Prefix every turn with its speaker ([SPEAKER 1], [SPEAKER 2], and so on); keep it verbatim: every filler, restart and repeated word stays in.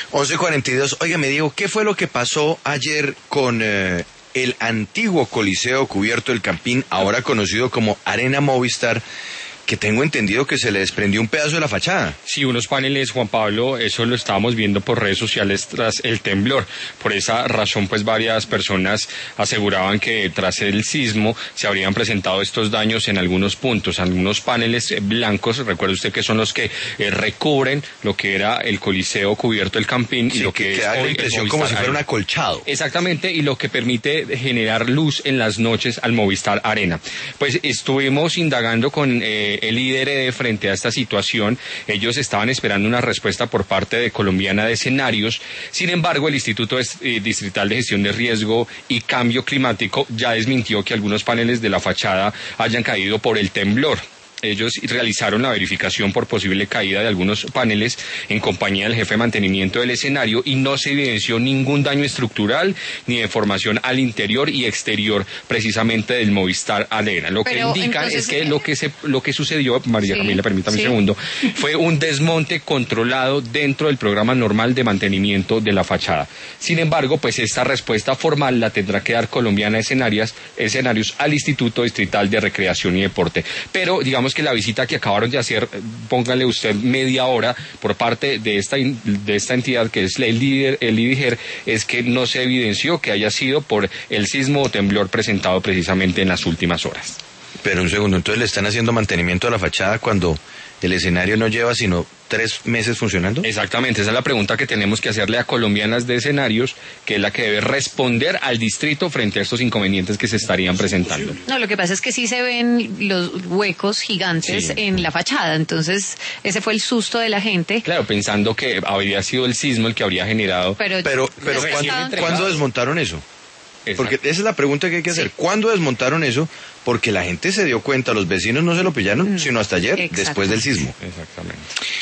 [SPEAKER 1] once cuarenta y dos. Oiga, me digo, ¿qué fue lo que pasó ayer con eh, el antiguo Coliseo Cubierto del Campín, ahora conocido como Arena Movistar, que tengo entendido que se le desprendió un pedazo de la fachada?
[SPEAKER 2] Sí, unos paneles, Juan Pablo, eso lo estábamos viendo por redes sociales tras el temblor. Por esa razón, pues varias personas aseguraban que tras el sismo se habrían presentado estos daños en algunos puntos. Algunos paneles blancos, recuerde usted que son los que eh, recubren lo que era el Coliseo Cubierto del Campín,
[SPEAKER 1] Sí,
[SPEAKER 2] y lo que,
[SPEAKER 1] que
[SPEAKER 2] es
[SPEAKER 1] da la
[SPEAKER 2] hoy
[SPEAKER 1] impresión
[SPEAKER 2] el
[SPEAKER 1] como
[SPEAKER 2] Movistar
[SPEAKER 1] si fuera un
[SPEAKER 2] Arena.
[SPEAKER 1] acolchado.
[SPEAKER 2] Exactamente, y lo que permite generar luz en las noches al Movistar Arena. Pues estuvimos indagando con eh, el I D R frente a esta situación. Ellos estaban esperando una respuesta por parte de Colombiana de Escenarios. Sin embargo, el Instituto Distrital de Gestión de Riesgo y Cambio Climático ya desmintió que algunos paneles de la fachada hayan caído por el temblor. Ellos realizaron la verificación por posible caída de algunos paneles en compañía del jefe de mantenimiento del escenario y no se evidenció ningún daño estructural ni deformación al interior y exterior precisamente del Movistar Arena. Lo
[SPEAKER 3] Pero,
[SPEAKER 2] que indica
[SPEAKER 3] entonces,
[SPEAKER 2] es que
[SPEAKER 3] eh,
[SPEAKER 2] lo que se lo que sucedió, María
[SPEAKER 3] sí,
[SPEAKER 2] Camila, permítame
[SPEAKER 3] sí.
[SPEAKER 2] un segundo, fue un desmonte controlado dentro del programa normal de mantenimiento de la fachada. Sin embargo, pues esta respuesta formal la tendrá que dar Colombiana Escenarios, escenarios al Instituto Distrital de Recreación y Deporte. Pero digamos que la visita que acabaron de hacer, póngale usted media hora por parte de esta de esta entidad que es el líder, el I D G E R, es que no se evidenció que haya sido por el sismo o temblor presentado precisamente en las últimas horas.
[SPEAKER 1] Pero un segundo, entonces le están haciendo mantenimiento a la fachada cuando el escenario no lleva sino tres meses funcionando.
[SPEAKER 2] Exactamente, esa es la pregunta que tenemos que hacerle a Colombianas de Escenarios, que es la que debe responder al distrito frente a estos inconvenientes que se estarían presentando.
[SPEAKER 3] No, lo que pasa es que sí se ven los huecos gigantes
[SPEAKER 2] Sí.
[SPEAKER 3] en la fachada, entonces ese fue el susto de la gente.
[SPEAKER 2] Claro, pensando que habría sido el sismo el que habría generado.
[SPEAKER 3] Pero,
[SPEAKER 1] Pero, pero
[SPEAKER 3] recién
[SPEAKER 1] ¿cuándo,
[SPEAKER 3] estaban-
[SPEAKER 1] ¿cuándo desmontaron eso? Porque
[SPEAKER 2] Exacto.
[SPEAKER 1] esa es la pregunta que hay que hacer.
[SPEAKER 3] Sí.
[SPEAKER 1] ¿Cuándo desmontaron eso? Porque la gente se dio cuenta, los vecinos no se lo pillaron,
[SPEAKER 3] Mm.
[SPEAKER 1] sino hasta ayer,
[SPEAKER 3] Exacto.
[SPEAKER 1] después del sismo.
[SPEAKER 2] Exactamente.